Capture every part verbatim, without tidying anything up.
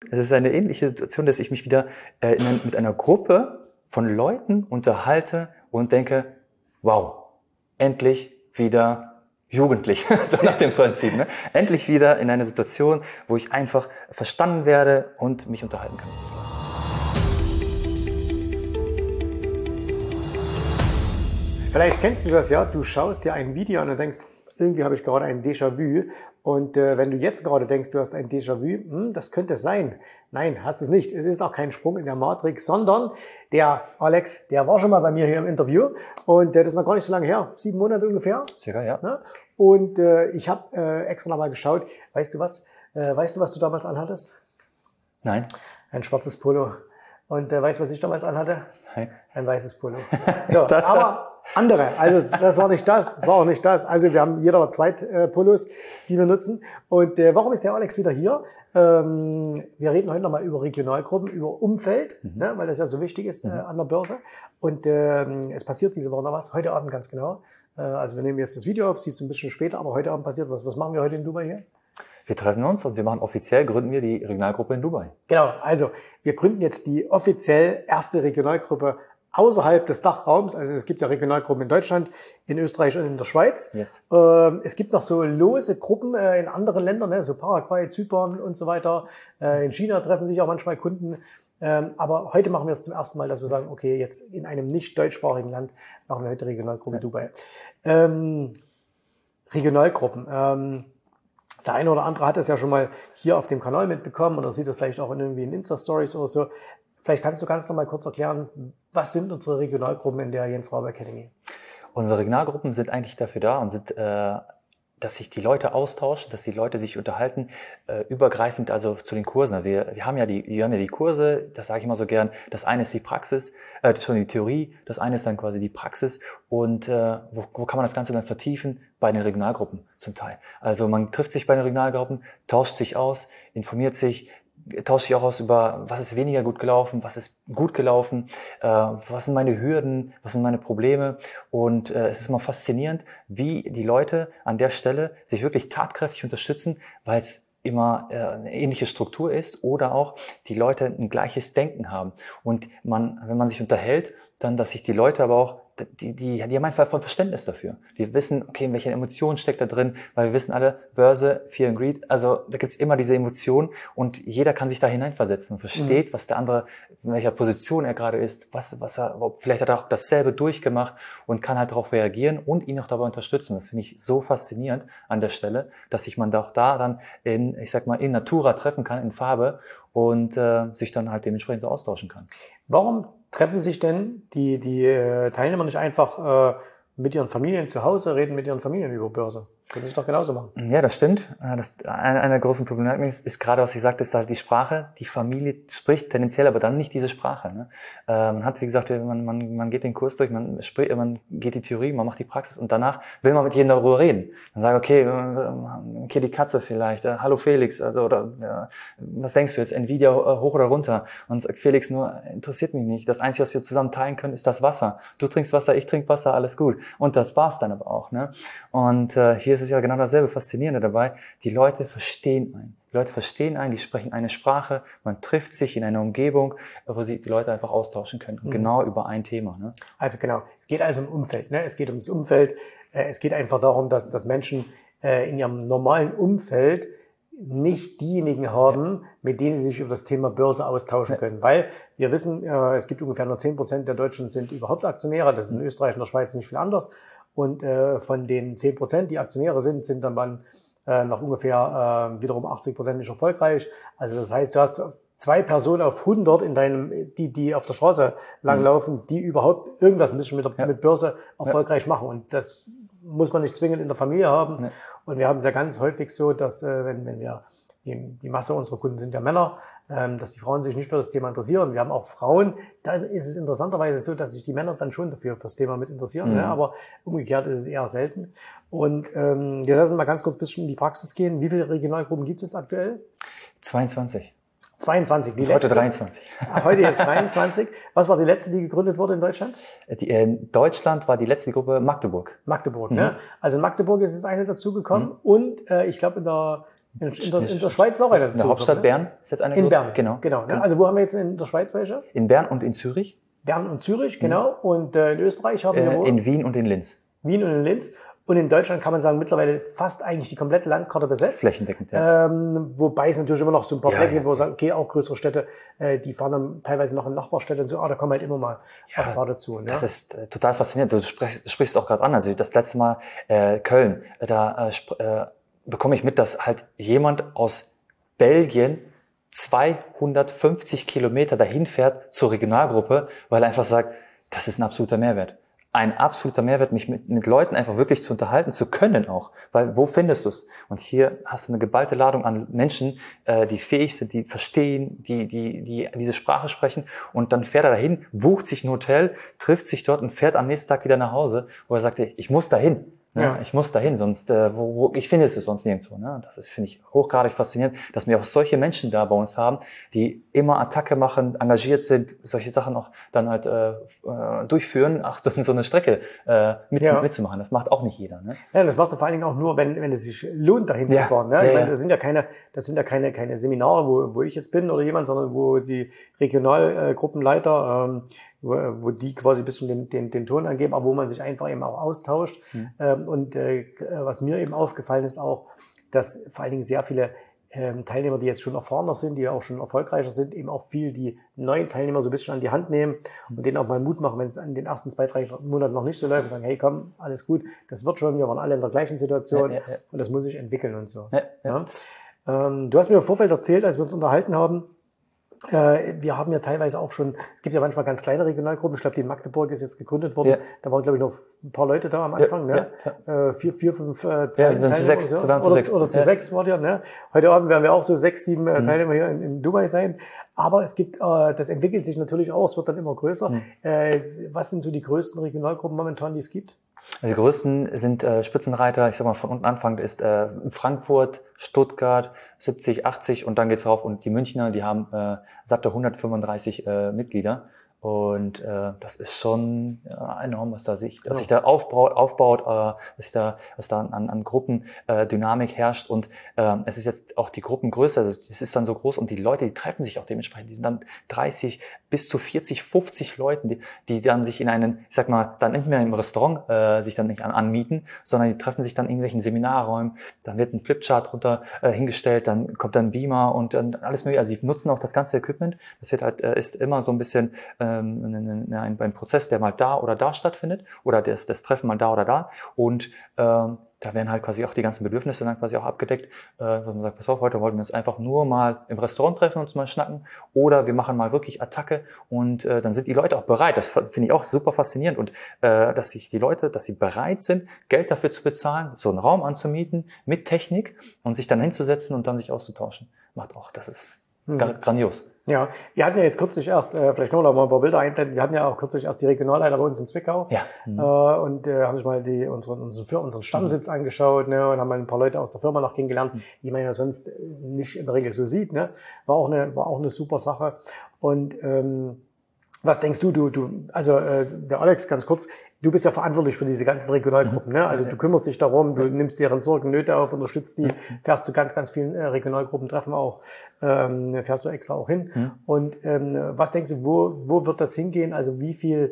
es ist eine ähnliche Situation, dass ich mich wieder äh, in ein, mit einer Gruppe von Leuten unterhalte und denke, wow, endlich wieder jugendlich, so nach dem Prinzip. Ne? Endlich wieder in einer Situation, wo ich einfach verstanden werde und mich unterhalten kann. Vielleicht kennst du das ja, du schaust dir ein Video an und denkst, irgendwie habe ich gerade ein Déjà-vu. Und äh, wenn du jetzt gerade denkst, du hast ein Déjà-vu, hm, das könnte es sein. Nein, hast es nicht. Es ist auch kein Sprung in der Matrix, sondern der Alex, der war schon mal bei mir hier im Interview und äh, das ist noch gar nicht so lange her, sieben Monate ungefähr. Circa, ja. Ne? Und äh, ich habe äh, extra nochmal geschaut, weißt du was, äh, weißt du, was du damals anhattest? Nein. Ein schwarzes Polo. Und äh, weißt du, was ich damals anhatte? Nein. Ein weißes Polo. So, aber andere. Also das war nicht das, das war auch nicht das. Also wir haben jeder zwei äh, Polos, die wir nutzen. Und äh, warum ist der Alex wieder hier? Ähm, wir reden heute nochmal über Regionalgruppen, über Umfeld, mhm. ne, weil das ja so wichtig ist äh, an der Börse. Und ähm, es passiert diese Woche noch was, heute Abend ganz genau. Äh, also wir nehmen jetzt das Video auf, siehst du ein bisschen später, aber heute Abend passiert was. Was machen wir heute in Dubai hier? Wir treffen uns und wir machen offiziell, gründen wir die Regionalgruppe in Dubai. Genau, also wir gründen jetzt die offiziell erste Regionalgruppe außerhalb des Dachraums. Also es gibt ja Regionalgruppen in Deutschland, in Österreich und in der Schweiz. Yes. Ähm, es gibt noch so lose Gruppen äh, in anderen Ländern, ne, so Paraguay, Zypern und so weiter. Äh, in China treffen sich auch manchmal Kunden. Ähm, aber heute machen wir es zum ersten Mal, dass wir sagen, okay, jetzt in einem nicht deutschsprachigen Land machen wir heute Regionalgruppe ja. Dubai. Ähm, Regionalgruppen. Ähm, Der eine oder andere hat das ja schon mal hier auf dem Kanal mitbekommen oder sieht das vielleicht auch irgendwie in Insta-Stories oder so. Vielleicht kannst du ganz noch mal kurz erklären, was sind unsere Regionalgruppen in der Jens Rabe Academy? Unsere Regionalgruppen sind eigentlich dafür da und sind, äh, dass sich die Leute austauschen, dass die Leute sich unterhalten, äh, übergreifend also zu den Kursen. Wir, wir haben ja die, wir haben ja die Kurse, das sage ich immer so gern. Das eine ist die Praxis, äh, das ist schon die Theorie. Das eine ist dann quasi die Praxis. Und äh, wo, wo kann man das Ganze dann vertiefen? Bei den Regionalgruppen zum Teil. Also man trifft sich bei den Regionalgruppen, tauscht sich aus, informiert sich, tauscht sich auch aus über, was ist weniger gut gelaufen, was ist gut gelaufen, äh, was sind meine Hürden, was sind meine Probleme. Und äh, es ist immer faszinierend, wie die Leute an der Stelle sich wirklich tatkräftig unterstützen, weil es immer äh, eine ähnliche Struktur ist oder auch die Leute ein gleiches Denken haben. Und man, wenn man sich unterhält, dann, dass sich die Leute aber auch, die, die, die haben einfach voll Verständnis dafür. Die wissen, okay, welche Emotionen steckt da drin, weil wir wissen alle, Börse, Fear and Greed, also da gibt's immer diese Emotionen und jeder kann sich da hineinversetzen und versteht, mhm. was der andere, in welcher Position er gerade ist, was, was er, vielleicht hat er auch dasselbe durchgemacht und kann halt darauf reagieren und ihn auch dabei unterstützen. Das finde ich so faszinierend an der Stelle, dass sich man doch da dann in, ich sag mal, in Natura treffen kann, in Farbe und äh, sich dann halt dementsprechend so austauschen kann. Warum treffen sich denn die, die äh, Teilnehmer nicht einfach äh, mit ihren Familien zu Hause, reden mit ihren Familien über Börse? Können Sie doch genauso machen. Ja, das stimmt. Das, eine, eine der großen Probleme ist, ist gerade, was ich sagte, ist halt die Sprache. Die Familie spricht tendenziell aber dann nicht diese Sprache. Ne? Äh, man hat, wie gesagt, man, man, man geht den Kurs durch, man, spricht, man geht die Theorie, man macht die Praxis und danach will man mit jedem darüber reden. Dann sagt, okay, okay, die Katze vielleicht, äh, hallo Felix, also oder ja, was denkst du jetzt, Nvidia hoch oder runter? Und sagt Felix nur, interessiert mich nicht. Das Einzige, was wir zusammen teilen können, ist das Wasser. Du trinkst Wasser, ich trinke Wasser, alles gut. Und das war's dann aber auch. Ne? Und äh, hier es ist ja genau dasselbe Faszinierende dabei. Die Leute verstehen einen. Die Leute verstehen einen, die sprechen eine Sprache. Man trifft sich in einer Umgebung, wo sie die Leute einfach austauschen können. Mhm. Genau über ein Thema. Ne? Also genau. Es geht also um Umfeld. Ne? Es geht um das Umfeld. Es geht einfach darum, dass, dass Menschen in ihrem normalen Umfeld nicht diejenigen haben, mit denen sie sich über das Thema Börse austauschen ja. können. Weil wir wissen, es gibt ungefähr nur zehn Prozent der Deutschen sind überhaupt Aktionäre. Das ist in Österreich und der Schweiz nicht viel anders. Und äh, von den zehn Prozent, die Aktionäre sind, sind dann, dann äh, noch ungefähr äh, wiederum achtzig Prozent nicht erfolgreich. Also das heißt, du hast zwei Personen auf hundert in deinem, die die auf der Straße langlaufen, mhm. die überhaupt irgendwas ein bisschen mit, der, ja. mit Börse erfolgreich ja. machen. Und das muss man nicht zwingend in der Familie haben. Ja. Und wir haben es ja ganz häufig so, dass äh, wenn, wenn wir Die, die Masse unserer Kunden sind ja Männer, ähm, dass die Frauen sich nicht für das Thema interessieren. Wir haben auch Frauen, dann ist es interessanterweise so, dass sich die Männer dann schon dafür fürs Thema mit interessieren, mhm. ne? Aber umgekehrt ist es eher selten. Und ähm, jetzt lassen wir mal ganz kurz ein bisschen in die Praxis gehen. Wie viele Regionalgruppen gibt es jetzt aktuell? zweiundzwanzig. zweiundzwanzig. Die heute letzte, dreiundzwanzig. Heute jetzt dreiundzwanzig. Was war die letzte, die gegründet wurde in Deutschland? Die, äh, in Deutschland war die letzte Gruppe Magdeburg. Magdeburg, mhm. ne? Also in Magdeburg ist es eine dazugekommen mhm. und äh, ich glaube in der In, in, der, in der Schweiz ist auch eine dazu. In der Hauptstadt ne? Bern ist jetzt eine In Gruppe. Bern, genau. genau ne? Also wo haben wir jetzt in der Schweiz welche? In Bern und in Zürich. Bern und Zürich, genau. Mhm. Und äh, in Österreich haben wir äh, wo? In Wien und in Linz. Wien und in Linz. Und in Deutschland kann man sagen, mittlerweile fast eigentlich die komplette Landkarte besetzt. Flächendeckend, ja. Ähm, wobei es natürlich immer noch so ein paar ja, Flecken gibt, ja, wo man sagt, okay, auch größere Städte, äh, die fahren dann teilweise noch in Nachbarstädte und so, ah, da kommen halt immer mal ja, ein paar dazu. Ne? Das ist äh, total faszinierend. Du sprichst, sprichst auch gerade an. Also das letzte Mal äh, Köln, da äh, äh, bekomme ich mit, dass halt jemand aus Belgien zweihundertfünfzig Kilometer dahin fährt zur Regionalgruppe, weil er einfach sagt, das ist ein absoluter Mehrwert. Ein absoluter Mehrwert, mich mit, mit Leuten einfach wirklich zu unterhalten zu können auch. Weil wo findest du es? Und hier hast du eine geballte Ladung an Menschen, äh, die fähig sind, die verstehen, die, die, die diese Sprache sprechen. Und dann fährt er dahin, bucht sich ein Hotel, trifft sich dort und fährt am nächsten Tag wieder nach Hause, wo er sagt, ich muss dahin. Ne? Ja. Ich muss dahin, sonst äh, wo, wo, ich finde es sonst nirgendwo. Ne? Das ist, finde ich, hochgradig faszinierend, dass wir auch solche Menschen da bei uns haben, die immer Attacke machen, engagiert sind, solche Sachen auch dann halt äh, äh, durchführen, ach, so, so eine Strecke äh, mit, ja. mitzumachen. Das macht auch nicht jeder. Ne? Ja, das machst du vor allen Dingen auch nur, wenn wenn es sich lohnt, dahin ja. zu fahren. Ne? Ja, ich meine, das sind ja keine, das sind ja keine keine Seminare, wo wo ich jetzt bin oder jemand, sondern wo die Regionalgruppenleiter ähm, Wo, wo die quasi ein bisschen den, den, den Ton angeben, aber wo man sich einfach eben auch austauscht. Mhm. Ähm, und äh, was mir eben aufgefallen ist auch, dass vor allen Dingen sehr viele ähm, Teilnehmer, die jetzt schon erfahrener sind, die auch schon erfolgreicher sind, eben auch viel die neuen Teilnehmer so ein bisschen an die Hand nehmen und denen auch mal Mut machen, wenn es an den ersten zwei, drei Monaten noch nicht so läuft, sagen, hey komm, alles gut, das wird schon, wir waren alle in der gleichen Situation ja, ja, ja. und das muss sich entwickeln und so. Ja, ja. Ja. Ähm, du hast mir im Vorfeld erzählt, als wir uns unterhalten haben, Äh, wir haben ja teilweise auch schon, es gibt ja manchmal ganz kleine Regionalgruppen, ich glaube, die in Magdeburg ist jetzt gegründet worden, ja. Da waren, glaube ich, noch ein paar Leute da am Anfang, ja, ne? Ja, ja. Äh, vier, vier, fünf äh, Teilnehmer. Ja, zu sechs, so. oder, zu sechs. Oder zu ja. sechs war ja, ne? Heute Abend werden wir auch so sechs, sieben äh, Teilnehmer mhm. hier in, in Dubai sein. Aber es gibt, äh, das entwickelt sich natürlich auch, es wird dann immer größer. Mhm. Äh, was sind so die größten Regionalgruppen momentan, die es gibt? Also die größten sind äh, Spitzenreiter, ich sag mal von unten anfangend ist äh, Frankfurt, Stuttgart, siebzig, achtzig und dann geht's rauf. Und die Münchner, die haben äh, satte hundertfünfunddreißig äh, Mitglieder. Und äh, das ist schon ja, enorm, was da sich, dass sich da aufbaut, aufbaut, äh, dass sich da, dass da an, an Gruppen äh, Dynamik herrscht und äh, es ist jetzt auch die Gruppengröße, also es ist dann so groß und die Leute, die treffen sich auch dementsprechend, die sind dann dreißig bis zu vierzig, fünfzig Leuten, die, die dann sich in einen, ich sag mal, dann nicht mehr im Restaurant äh, sich dann nicht an, anmieten, sondern die treffen sich dann in irgendwelchen Seminarräumen, dann wird ein Flipchart runter äh, hingestellt, dann kommt dann ein Beamer und dann alles mögliche, also die nutzen auch das ganze Equipment, das wird halt, äh, ist immer so ein bisschen äh, Ein, ein, ein Prozess, der mal da oder da stattfindet oder das, das Treffen mal da oder da und ähm, da werden halt quasi auch die ganzen Bedürfnisse dann quasi auch abgedeckt, äh, wo man sagt, pass auf, heute wollten wir uns einfach nur mal im Restaurant treffen und uns mal schnacken oder wir machen mal wirklich Attacke und äh, dann sind die Leute auch bereit, das finde ich auch super faszinierend und äh, dass sich die Leute, dass sie bereit sind, Geld dafür zu bezahlen, so einen Raum anzumieten mit Technik und sich dann hinzusetzen und dann sich auszutauschen, macht auch, das ist hm. grandios. Ja, wir hatten ja jetzt kürzlich erst, äh, vielleicht können wir noch mal ein paar Bilder einblenden, wir hatten ja auch kürzlich erst die Regionalleiter bei uns in Zwickau ja. mhm. äh, und äh, haben sich mal die, unseren, unseren, unseren Stammsitz mhm. angeschaut ne, und haben mal ein paar Leute aus der Firma noch kennengelernt, mhm. die man ja sonst nicht in der Regel so sieht. Ne. War auch eine, war auch eine super Sache. Und ähm, was denkst du, du, du, also äh, der Alex, ganz kurz, du bist ja verantwortlich für diese ganzen Regionalgruppen, ne? Also du kümmerst dich darum, du nimmst deren Sorgen, Nöte auf, unterstützt die, fährst zu ganz, ganz vielen äh, Regionalgruppentreffen auch, ähm, fährst du extra auch hin. Mhm. Und ähm, was denkst du, wo, wo wird das hingehen? Also wie viel,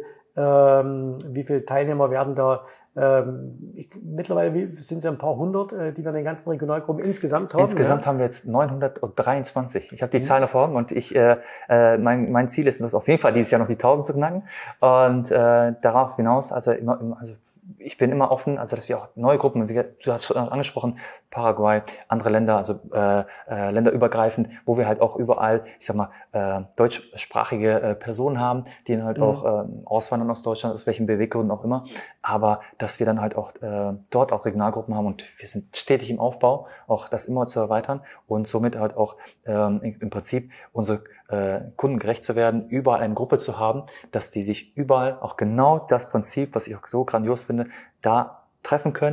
ähm, wie viele Teilnehmer werden da? Ähm, ich, mittlerweile sind es ja ein paar hundert, äh, die wir in den ganzen Regionalgruppen insgesamt haben. Insgesamt ja? haben wir jetzt neunhundertdreiundzwanzig. Ich habe die mhm. Zahlen vor Augen und ich, äh, äh, mein, mein Ziel ist, das auf jeden Fall dieses Jahr noch die tausend zu knacken und äh, darauf hinaus, also immer, immer also ich bin immer offen, also dass wir auch neue Gruppen, wie, du hast schon angesprochen, Paraguay, andere Länder, also äh, äh, länderübergreifend, wo wir halt auch überall, ich sag mal, äh, deutschsprachige äh, Personen haben, die dann halt mhm. auch äh, auswandern aus Deutschland, aus welchen Beweggründen auch immer, aber dass wir dann halt auch äh, dort auch Regionalgruppen haben und wir sind stetig im Aufbau, auch das immer zu erweitern und somit halt auch ähm, im Prinzip unsere äh, Kunden gerecht zu werden, überall eine Gruppe zu haben, dass die sich überall auch genau das Prinzip, was ich auch so grandios finde, da treffen können,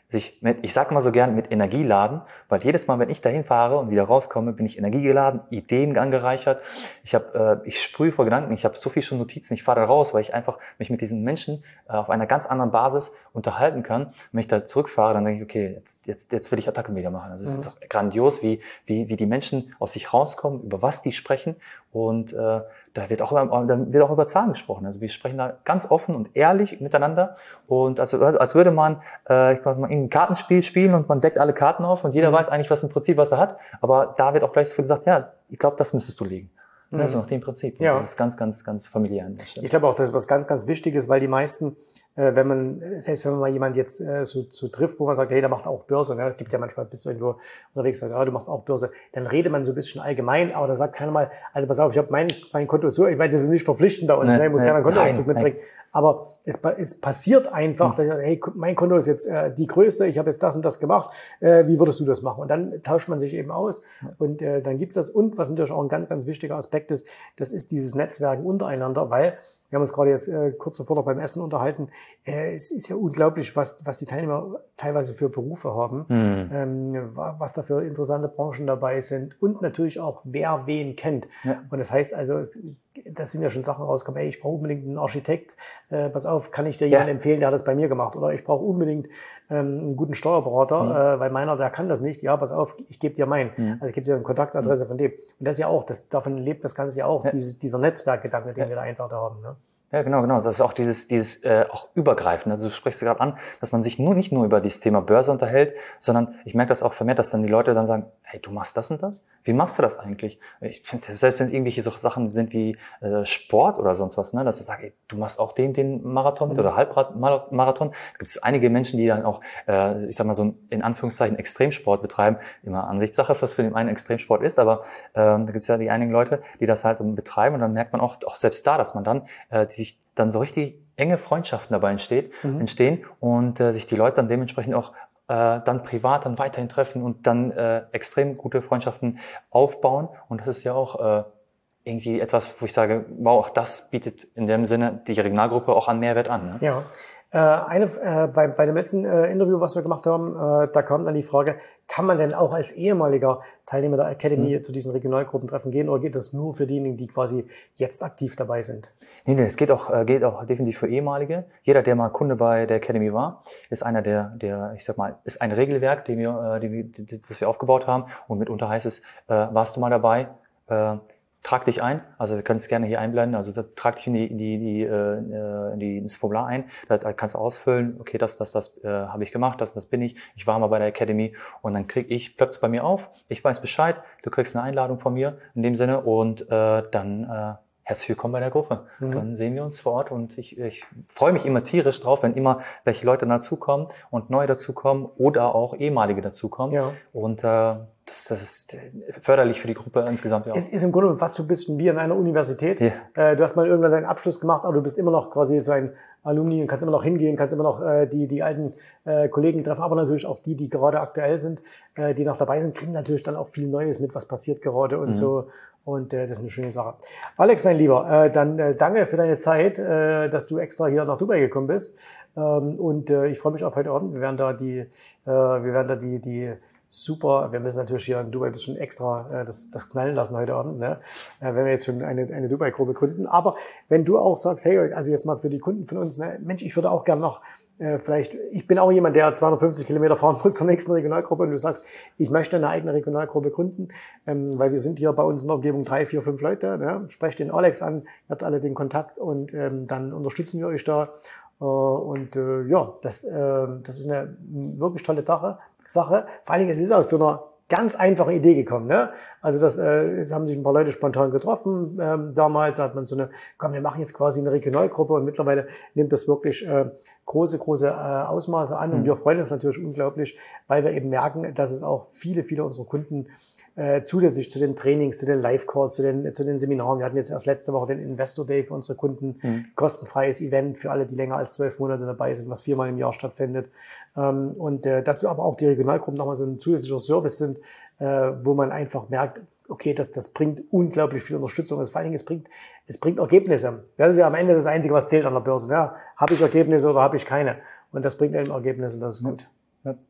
sich mit, ich sage mal so gern, mit Energie laden, weil jedes Mal, wenn ich dahin fahre und wieder rauskomme, bin ich energiegeladen, Ideen angereichert. Ich habe, äh, ich sprühe vor Gedanken, ich habe so viel schon Notizen, ich fahre da raus, weil ich einfach mich mit diesen Menschen äh, auf einer ganz anderen Basis unterhalten kann. Und wenn ich da zurückfahre, dann denke ich, okay, jetzt, jetzt, jetzt will ich Attacke-Media machen. Also es mhm. ist auch grandios, wie, wie, wie die Menschen aus sich rauskommen, über was die sprechen und äh, da wird auch über, da wird auch über Zahlen gesprochen. Also wir sprechen da ganz offen und ehrlich miteinander und also als würde man, äh, ich weiß mal, ein Kartenspiel spielen und man deckt alle Karten auf und jeder mhm. weiß eigentlich, was im Prinzip was er hat. Aber da wird auch gleich so viel gesagt, ja, ich glaube, das müsstest du legen. Mhm. Also nach dem Prinzip. Und ja. Das ist ganz, ganz, ganz familiär an der Stelle. Ich glaube auch, das ist was ganz, ganz Wichtiges, weil die meisten, äh, wenn man, selbst wenn man mal jemand jetzt äh, so, so trifft, wo man sagt, hey, der macht auch Börse, ne? Gibt ja manchmal, bist du irgendwo unterwegs, sagt, ja, du machst auch Börse, dann redet man so ein bisschen allgemein, aber da sagt keiner mal, also pass auf, ich habe mein, mein Konto so, ich meine, das ist nicht verpflichtend bei uns, nee, ne? Ich muss nee, keiner Kontoauszug mitbringen, aber es, es passiert einfach, hm. dass, hey, mein Konto ist jetzt äh, die Größe, ich habe jetzt das und das gemacht, äh, wie würdest du das machen? Und dann tauscht man sich eben aus und äh, dann gibt's das. Und was natürlich auch ein ganz, ganz wichtiger Aspekt ist, das ist dieses Netzwerken untereinander, weil wir haben uns gerade jetzt äh, kurz davor noch beim Essen unterhalten. Äh, es ist ja unglaublich, was, was die Teilnehmer teilweise für Berufe haben, mhm. ähm, was da für interessante Branchen dabei sind und natürlich auch, wer wen kennt. Ja. Und das heißt also, es, da sind ja schon Sachen rausgekommen, ey, ich brauche unbedingt einen Architekt, äh, pass auf, kann ich dir jemanden ja. empfehlen, der hat das bei mir gemacht? Oder ich brauche unbedingt ähm, einen guten Steuerberater, mhm. äh, weil meiner, der kann das nicht. Ja, pass auf, ich gebe dir meinen. Mhm. Also ich gebe dir eine Kontaktadresse mhm. von dem. Und das ist ja auch, das, davon lebt das Ganze ja auch, ja. Dieses, dieser Netzwerkgedanke, den ja. wir da einfach da haben. Ne? Ja, genau, genau. Das ist auch dieses, dieses äh, auch übergreifend. Also du sprichst gerade an, dass man sich nur nicht nur über dieses Thema Börse unterhält, sondern ich merke das auch vermehrt, dass dann die Leute dann sagen, hey, du machst das und das? Wie machst du das eigentlich? Ich finde, selbst wenn es irgendwelche so Sachen sind wie äh, Sport oder sonst was, ne, dass ich sage, ey, du machst auch den, den Marathon mit mhm. oder Halbmarathon. Gibt es einige Menschen, die dann auch, äh, ich sag mal so in Anführungszeichen Extremsport betreiben. Immer Ansichtssache, was für den einen Extremsport ist, aber äh, da gibt es ja die einigen Leute, die das halt betreiben und dann merkt man auch, auch selbst da, dass man dann äh, die sich dann so richtig enge Freundschaften dabei entsteht, mhm. entstehen und äh, sich die Leute dann dementsprechend auch äh, dann privat dann weiterhin treffen und dann äh, extrem gute Freundschaften aufbauen. Und das ist ja auch äh, irgendwie etwas, wo ich sage, wow, auch das bietet in dem Sinne die Regionalgruppe auch an Mehrwert an. Ne? Ja. Äh, eine, äh, bei, bei dem letzten äh, Interview, was wir gemacht haben, äh, da kam dann die Frage, kann man denn auch als ehemaliger Teilnehmer der Academy mhm. zu diesen Regionalgruppentreffen gehen oder geht das nur für diejenigen, die quasi jetzt aktiv dabei sind? Nee, nee, es geht auch, äh, geht auch definitiv für ehemalige. Jeder, der mal Kunde bei der Academy war, ist einer der, der, ich sag mal, ist ein Regelwerk, den wir, äh, die, die, das wir aufgebaut haben und mitunter heißt es, äh, warst du mal dabei, äh, trag dich ein, also wir können es gerne hier einblenden, also da, trag dich in die, in die, die, äh, in die ins Formular ein, da, da kannst du ausfüllen, okay, das, das, das äh, habe ich gemacht, das, das bin ich, ich war mal bei der Academy und dann krieg ich, plöppt's bei mir auf, ich weiß Bescheid, du kriegst eine Einladung von mir in dem Sinne und äh, dann äh, herzlich willkommen bei der Gruppe. Mhm. Dann sehen wir uns vor Ort und ich, ich freue mich immer tierisch drauf, wenn immer welche Leute dazukommen und neue dazukommen oder auch ehemalige dazukommen. Ja. Und äh, das, das ist förderlich für die Gruppe insgesamt. Ja. Es ist im Grunde fast so ein bisschen wie an einer Universität. Ja. Äh, du hast mal irgendwann deinen Abschluss gemacht, aber du bist immer noch quasi so ein Alumni und kannst immer noch hingehen, kannst immer noch äh, die die alten äh, Kollegen treffen, aber natürlich auch die, die gerade aktuell sind, äh, die noch dabei sind, kriegen natürlich dann auch viel Neues mit, was passiert gerade und mhm. so. Und äh, das ist eine schöne Sache. Alex, mein Lieber, äh, dann äh, danke für deine Zeit, äh, dass du extra hier nach Dubai gekommen bist. Ähm, und äh, ich freue mich auf heute Abend. Wir werden da die, äh, wir werden da die, die super. Wir müssen natürlich hier in Dubai ein bisschen extra äh, das, das knallen lassen heute Abend, ne? Äh, wenn wir jetzt schon eine, eine Dubai-Gruppe gründen. Aber wenn du auch sagst, hey, also jetzt mal für die Kunden von uns, ne, Mensch, ich würde auch gerne noch Äh, vielleicht, ich bin auch jemand, der zweihundertfünfzig Kilometer fahren muss zur nächsten Regionalgruppe und du sagst, ich möchte eine eigene Regionalgruppe gründen, ähm, weil wir sind hier bei uns in der Umgebung drei, vier, fünf Leute, ne? Sprecht den Alex an, ihr habt alle den Kontakt und ähm, dann unterstützen wir euch da äh, und äh, ja, das, äh, das ist eine wirklich tolle Sache, Sache. Vor allen Dingen, es ist aus so einer ganz einfache Idee gekommen, ne? Also das, äh, es haben sich ein paar Leute spontan getroffen. Ähm, damals hat man so eine, komm, wir machen jetzt quasi eine Regionalgruppe und mittlerweile nimmt das wirklich äh, große, große äh, Ausmaße an. Und wir freuen uns natürlich unglaublich, weil wir eben merken, dass es auch viele, viele unserer Kunden äh, zusätzlich zu den Trainings, zu den Live-Calls, zu den, zu den Seminaren. Wir hatten jetzt erst letzte Woche den Investor Day für unsere Kunden. Mhm. Kostenfreies Event für alle, die länger als zwölf Monate dabei sind, was viermal im Jahr stattfindet. Ähm, und äh, dass wir aber auch die Regionalgruppen nochmal so ein zusätzlicher Service sind, äh, wo man einfach merkt, okay, das, das bringt unglaublich viel Unterstützung. Also vor allen Dingen, es bringt, es bringt Ergebnisse. Das ist ja am Ende das Einzige, was zählt an der Börse. Ja, habe ich Ergebnisse oder habe ich keine? Und das bringt eben Ergebnisse, das ist gut. Ja.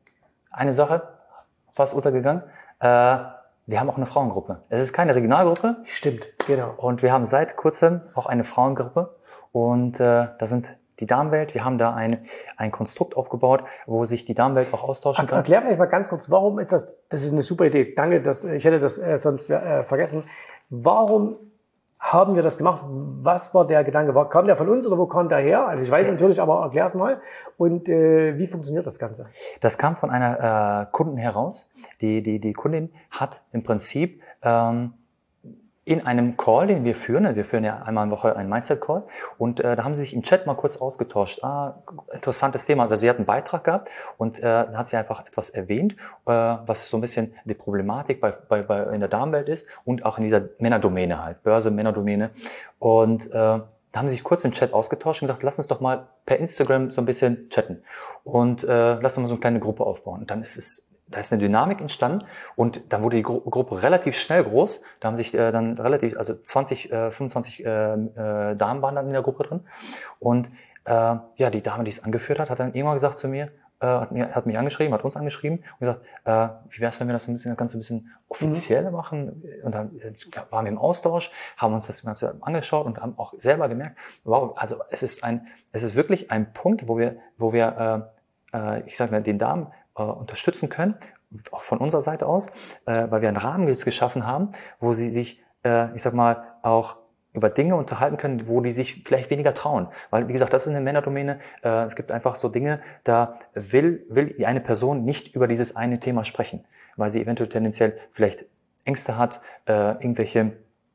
eine Sache, fast untergegangen. Äh, wir haben auch eine Frauengruppe. Es ist keine Regionalgruppe. Stimmt, genau. Und wir haben seit kurzem auch eine Frauengruppe. Und äh, da sind die Damenwelt. Wir haben da ein, ein Konstrukt aufgebaut, wo sich die Damenwelt auch austauschen kann. Erklär vielleicht mal ganz kurz, warum ist das, das ist eine super Idee. Danke, dass, ich hätte das äh, sonst äh, vergessen. Warum haben wir das gemacht? Was war der Gedanke? War, kam der von uns oder wo kam der her? Also ich weiß natürlich, aber erklär's mal. Und äh, wie funktioniert das Ganze? Das kam von einer äh, Kunden heraus. Die, die, die Kundin hat im Prinzip ähm, in einem Call, den wir führen, wir führen ja einmal in der Woche einen Mindset-Call, und äh, da haben sie sich im Chat mal kurz ausgetauscht. Ah, interessantes Thema. Also sie hat einen Beitrag gehabt und äh, dann hat sie einfach etwas erwähnt, äh, was so ein bisschen die Problematik bei, bei, bei in der Damenwelt ist und auch in dieser Männerdomäne halt, Börse, Männerdomäne. Und äh, da haben sie sich kurz im Chat ausgetauscht und gesagt, lass uns doch mal per Instagram so ein bisschen chatten und äh, lass uns mal so eine kleine Gruppe aufbauen. Und dann ist es Da ist eine Dynamik entstanden und dann wurde die Gru- Gruppe relativ schnell groß. Da haben sich äh, dann relativ, also zwanzig, äh, fünfundzwanzig äh, äh, Damen waren dann in der Gruppe drin. Und äh, ja, die Dame, die es angeführt hat, hat dann irgendwann gesagt zu mir, äh, hat, mir hat mich angeschrieben, hat uns angeschrieben und gesagt, äh, wie wäre es, wenn wir das ein bisschen, das Ganze ein bisschen offizieller mhm. machen? Und dann äh, waren wir im Austausch, haben uns das Ganze angeschaut und haben auch selber gemerkt, wow, also es ist ein, es ist wirklich ein Punkt, wo wir, wo wir, äh, äh, ich sage mal, den Damen unterstützen können, auch von unserer Seite aus, äh, weil wir einen Rahmen jetzt geschaffen haben, wo sie sich, äh, ich sag mal, auch über Dinge unterhalten können, wo die sich vielleicht weniger trauen. Weil, wie gesagt, das ist eine Männerdomäne. Äh, es gibt einfach so Dinge, da will, will eine Person nicht über dieses eine Thema sprechen, weil sie eventuell tendenziell vielleicht Ängste hat, äh, irgendwelche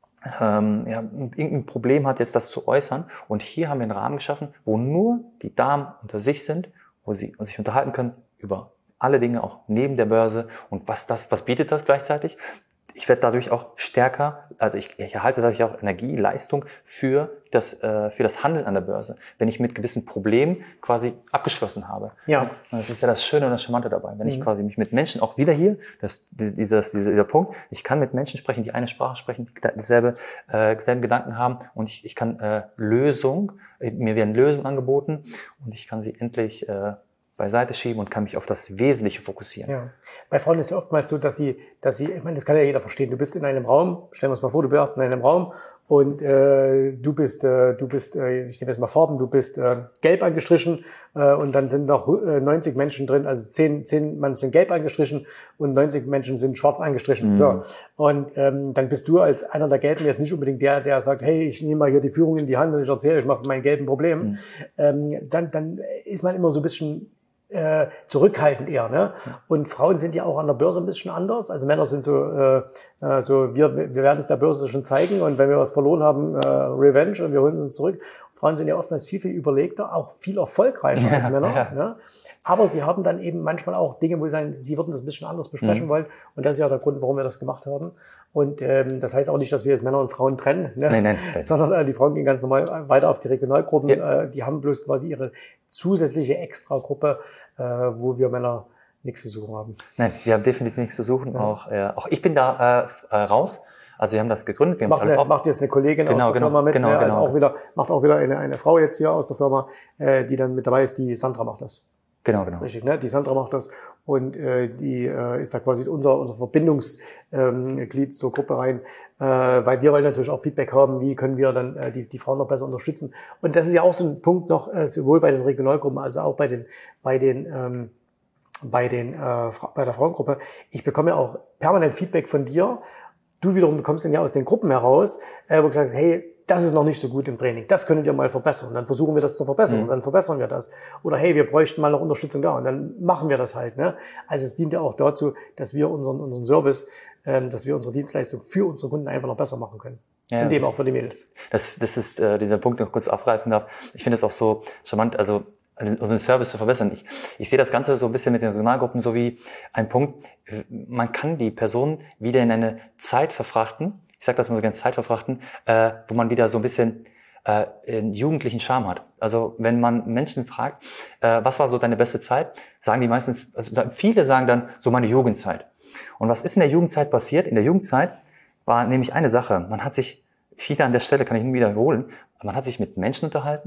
ähm, ja, irgendein Problem hat, jetzt das zu äußern. Und hier haben wir einen Rahmen geschaffen, wo nur die Damen unter sich sind, wo sie sich unterhalten können über alle Dinge, auch neben der Börse. Und was das, was bietet das gleichzeitig? Ich werde dadurch auch stärker, also ich, ich erhalte dadurch auch Energie, Leistung für das, äh, für das Handeln an der Börse, wenn ich mit gewissen Problemen quasi abgeschlossen habe. Ja. Und das ist ja das Schöne und das Charmante dabei, wenn mhm. ich quasi mich mit Menschen, auch wieder hier, das, dieser, dieser, dieser Punkt, ich kann mit Menschen sprechen, die eine Sprache sprechen, die dieselbe, äh, dieselben Gedanken haben, und ich, ich kann äh, Lösung, mir werden Lösungen angeboten und ich kann sie endlich äh, beiseite schieben und kann mich auf das Wesentliche fokussieren. Ja. Bei Frauen ist es ja oftmals so, dass sie, dass sie, ich meine, das kann ja jeder verstehen. Du bist in einem Raum, stellen wir uns mal vor, du bist in einem Raum und äh, du bist, äh, du bist, äh, ich nehme jetzt mal Farben, du bist äh, gelb angestrichen äh, und dann sind noch äh, neunzig Menschen drin, also zehn, zehn Mann sind gelb angestrichen und neunzig Menschen sind schwarz angestrichen. Mhm. So. Und ähm, dann bist du als einer der Gelben jetzt nicht unbedingt der, der sagt, hey, ich nehme mal hier die Führung in die Hand und ich erzähle, ich mache von meinen gelben Problemen. Mhm. Ähm, dann, dann ist man immer so ein bisschen Äh, zurückhaltend eher, ne? Und Frauen sind ja auch an der Börse ein bisschen anders. Also Männer sind so, äh, so wir, wir werden es der Börse schon zeigen und wenn wir was verloren haben, äh, Revenge, und wir holen uns zurück. Frauen sind ja oftmals viel, viel überlegter, auch viel erfolgreicher ja, als Männer. Ja. Ne? Aber sie haben dann eben manchmal auch Dinge, wo sie sagen, sie würden das ein bisschen anders besprechen mhm. wollen. Und das ist ja der Grund, warum wir das gemacht haben. Und ähm, das heißt auch nicht, dass wir jetzt Männer und Frauen trennen, ne? Nein, nein, nein. Sondern äh, die Frauen gehen ganz normal weiter auf die Regionalgruppen. Ja. Äh, die haben bloß quasi ihre zusätzliche Extragruppe, äh, wo wir Männer nichts zu suchen haben. Nein, wir haben definitiv nichts zu suchen. Ja. Auch, äh, auch ich bin da äh, raus. Also wir haben das gegründet. Wir das macht, alles eine, macht jetzt eine Kollegin genau, aus der genau, Firma mit. Genau, ne? genau, also auch genau. wieder, macht auch wieder eine, eine Frau jetzt hier aus der Firma, äh, die dann mit dabei ist. Die Sandra macht das. Genau, genau. Richtig, ne? Die Sandra macht das und äh, die äh, ist da quasi unser, unser Verbindungsglied ähm, zur Gruppe rein, äh, weil wir wollen natürlich auch Feedback haben, wie können wir dann äh, die, die Frauen noch besser unterstützen. Und das ist ja auch so ein Punkt noch, äh, sowohl bei den Regionalgruppen als auch bei den, bei den, ähm, bei den, äh, bei der Frauengruppe. Ich bekomme ja auch permanent Feedback von dir. Du wiederum bekommst den ja aus den Gruppen heraus, äh, wo du sagst, hey, das ist noch nicht so gut im Training, das könntet ihr mal verbessern. Dann versuchen wir das zu verbessern mhm. und dann verbessern wir das. Oder hey, wir bräuchten mal noch Unterstützung da und dann machen wir das halt. Ne? Also es dient ja auch dazu, dass wir unseren, unseren Service, ähm, dass wir unsere Dienstleistung für unsere Kunden einfach noch besser machen können. Ja, und eben auch für die Mädels. Das, das ist äh, dieser Punkt, den ich kurz aufgreifen darf. Ich finde es auch so charmant, also unseren Service zu verbessern. Ich, ich sehe das Ganze so ein bisschen mit den Regionalgruppen so wie ein Punkt, man kann die Person wieder in eine Zeit verfrachten, ich sage das immer so ganz Zeit verfrachten, äh, wo man wieder so ein bisschen äh, einen jugendlichen Charme hat. Also wenn man Menschen fragt, äh, was war so deine beste Zeit, sagen die meistens, also viele sagen dann so meine Jugendzeit. Und was ist in der Jugendzeit passiert? In der Jugendzeit war nämlich eine Sache, man hat sich, viele an der Stelle kann ich nie wiederholen, man hat sich mit Menschen unterhalten,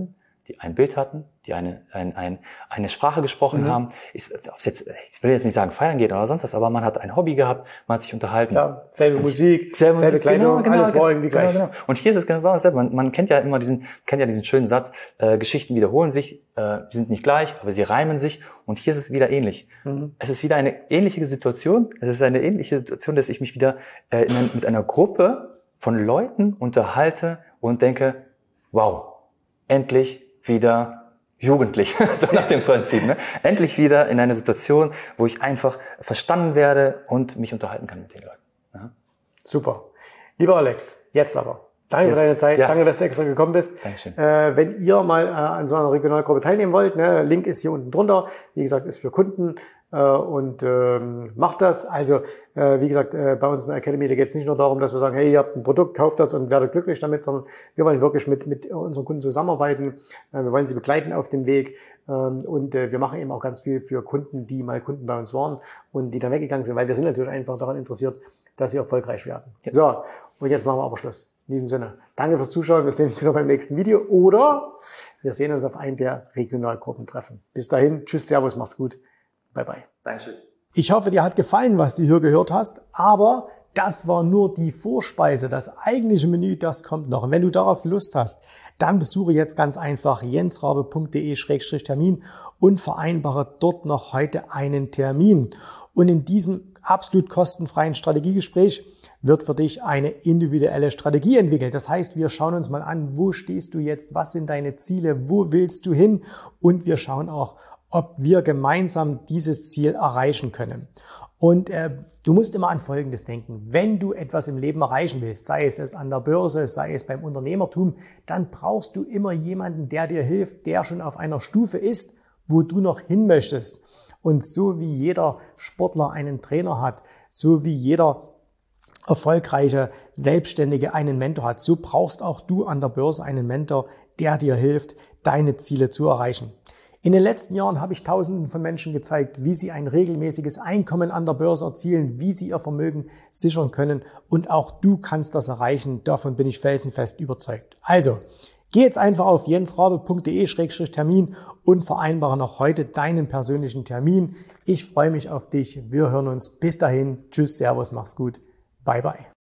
die ein Bild hatten, die eine, ein, ein, eine Sprache gesprochen Mhm. haben. Ich, ob's jetzt, ich will jetzt nicht sagen feiern geht oder sonst was, aber man hat ein Hobby gehabt, man hat sich unterhalten. Klar, selbe Musik, selbe, selbe Musik, Kleidung, genau, genau, alles war irgendwie genau, gleich. Genau. Und hier ist es genau dasselbe. Man, man kennt ja immer diesen, kennt ja diesen schönen Satz, äh, Geschichten wiederholen sich, äh, sie sind nicht gleich, aber sie reimen sich. Und hier ist es wieder ähnlich. Mhm. Es ist wieder eine ähnliche Situation. Es ist eine ähnliche Situation, dass ich mich wieder äh, in ein, mit einer Gruppe von Leuten unterhalte und denke, wow, endlich wieder jugendlich, so nach dem Prinzip. Ne? Endlich wieder in einer Situation, wo ich einfach verstanden werde und mich unterhalten kann mit den Leuten. Ja? Super. Lieber Alex, jetzt aber. Danke Jetzt, für deine Zeit. ja. Danke, dass du extra gekommen bist. Dankeschön. Äh, wenn ihr mal äh, an so einer Regionalgruppe teilnehmen wollt, ne, Link ist hier unten drunter. Wie gesagt, ist für Kunden äh, und ähm, macht das. Also äh, wie gesagt, äh, bei uns in der Academy, da geht es nicht nur darum, dass wir sagen, hey, ihr habt ein Produkt, kauft das und werdet glücklich damit, sondern wir wollen wirklich mit mit unseren Kunden zusammenarbeiten. Äh, wir wollen sie begleiten auf dem Weg. Ähm, und äh, wir machen eben auch ganz viel für Kunden, die mal Kunden bei uns waren und die dann weggegangen sind, weil wir sind natürlich einfach daran interessiert, dass sie erfolgreich werden. Ja. So, und jetzt machen wir aber Schluss. In diesem Sinne, danke fürs Zuschauen. Wir sehen uns wieder beim nächsten Video oder wir sehen uns auf einem der Regionalgruppentreffen. Bis dahin, tschüss, servus, macht's gut. Bye, bye. Dankeschön. Ich hoffe, dir hat gefallen, was du hier gehört hast, aber das war nur die Vorspeise. Das eigentliche Menü, das kommt noch. Und wenn du darauf Lust hast, dann besuche jetzt ganz einfach jensrabe punkt de Schrägstrich Termin und vereinbare dort noch heute einen Termin. Und in diesem absolut kostenfreien Strategiegespräch wird für dich eine individuelle Strategie entwickelt. Das heißt, wir schauen uns mal an, wo stehst du jetzt, was sind deine Ziele, wo willst du hin und wir schauen auch, ob wir gemeinsam dieses Ziel erreichen können. Und äh, du musst immer an Folgendes denken. Wenn du etwas im Leben erreichen willst, sei es es an der Börse, sei es beim Unternehmertum, dann brauchst du immer jemanden, der dir hilft, der schon auf einer Stufe ist, wo du noch hin möchtest. Und so wie jeder Sportler einen Trainer hat, so wie jeder erfolgreiche Selbstständige einen Mentor hat, so brauchst auch du an der Börse einen Mentor, der dir hilft, deine Ziele zu erreichen. In den letzten Jahren habe ich Tausenden von Menschen gezeigt, wie sie ein regelmäßiges Einkommen an der Börse erzielen, wie sie ihr Vermögen sichern können und auch du kannst das erreichen. Davon bin ich felsenfest überzeugt. Also, geh jetzt einfach auf jensrabe punkt de Schrägstrich Termin und vereinbare noch heute deinen persönlichen Termin. Ich freue mich auf dich. Wir hören uns. Bis dahin. Tschüss, Servus, mach's gut. Bye, bye.